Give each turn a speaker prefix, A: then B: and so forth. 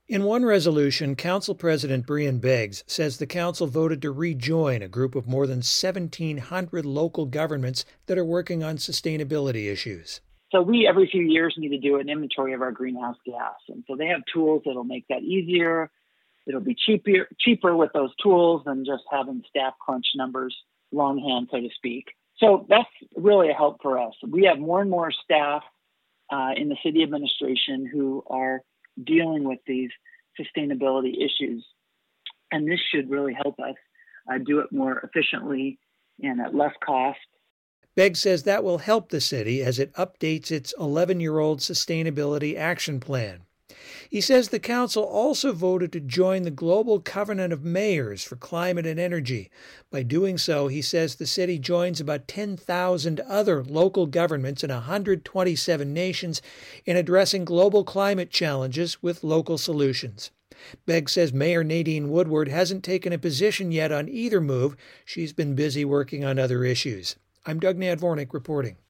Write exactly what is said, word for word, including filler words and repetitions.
A: In one resolution, Council President Brian Beggs says the Council voted to rejoin a group of more than seventeen hundred local governments that are working on sustainability issues.
B: So we, every few years, need to do an inventory of our greenhouse gas. And so they have tools that'll make that easier. It'll be cheaper, cheaper with those tools than just having staff crunch numbers longhand, so to speak. So that's really a help for us. We have more and more staff uh, in the city administration who are dealing with these sustainability issues. And this should really help us uh, do it more efficiently and at less cost.
A: Beggs says that will help the city as it updates its eleven-year-old Sustainability Action Plan. He says the council also voted to join the Global Covenant of Mayors for Climate and Energy. By doing so, he says the city joins about ten thousand other local governments in one hundred twenty-seven nations in addressing global climate challenges with local solutions. Beggs says Mayor Nadine Woodward hasn't taken a position yet on either move. She's been busy working on other issues. I'm Doug Nadvornik reporting.